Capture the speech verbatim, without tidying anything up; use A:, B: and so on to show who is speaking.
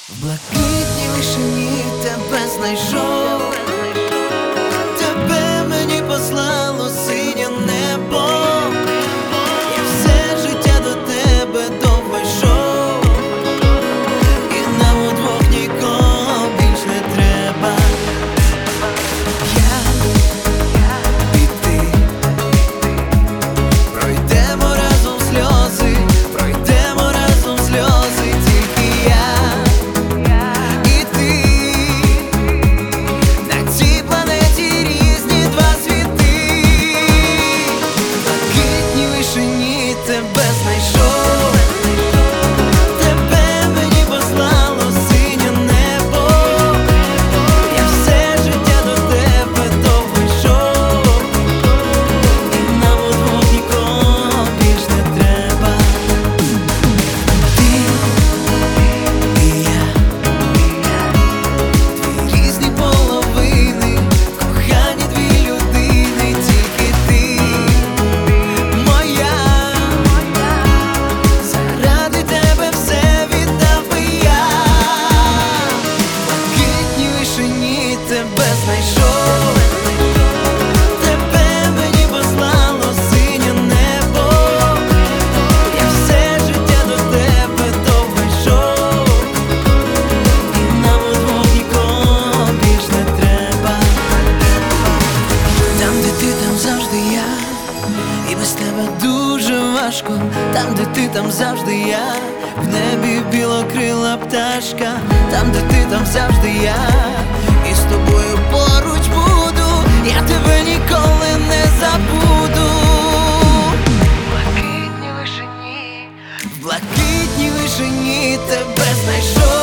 A: В блакитній вишині тебе знайшов, тебе мені послало синє небо. Я все життя до тебе довго йшов, і нам удвох нікого більш не треба. Я і ти пройдемо разом сльози, пройдемо разом сльози, тільки я і ти. На цій планеті різні два світи. В блакитній вишині тебе знайшов, тебе мені послало синє небо. Я все життя до тебе довго йшов, і нам удвох нікого більш не треба. Ти і я, дві різні половини, кохані дві людини, тільки ти моя. Заради тебе все віддав би я. В блакитній вишині тебе знайшов, тебе мені послало синє небо. Я все життя до тебе довго йшов, і нам удвох нікого більш не треба. Там, де ти, там завжди я, і без тебе дуже важко. Там, де ти, там завжди я, в небі білокрила пташка. Там, де ти, там завжди я, і з тобою поруч буду. Я тебе ніколи не забуду. В блакитній вишині, в блакитній вишині тебе знайшов.